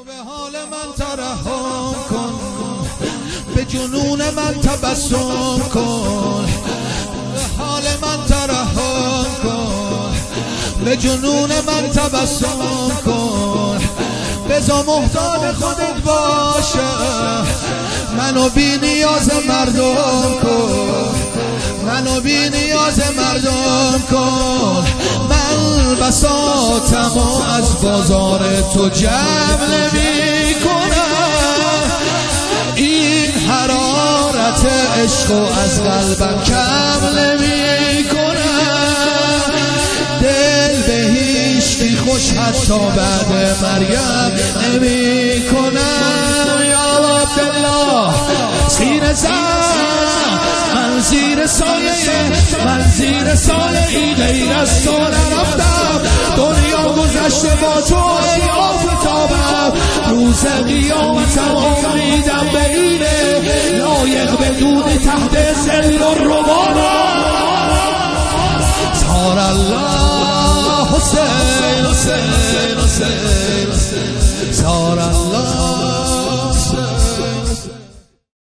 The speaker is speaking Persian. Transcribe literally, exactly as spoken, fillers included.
تو به حال من ترحم کن، به جنون من تبسم کن، به حال من ترحم کن، به جنون من تبسم کن. بذار محتاج خودت باشه، منو بی نیاز مردم کن، منو بی نیاز مردم کن. من بساطمو از بازار تو جمع نمی کنم، این حرارت عشقو از قلبم کم نمی کنم. دل به هیچی خوش حتی بعد مریم نمی کنم. یا عبدالله زیر زن، من زیر سایه، من زیر سایه ای غیر از تو نرفتم. دنیا گذشته با تو ای آفتابم، روز قیامتم امیدم به اینه، لایق بدون تحت ظل و روانم.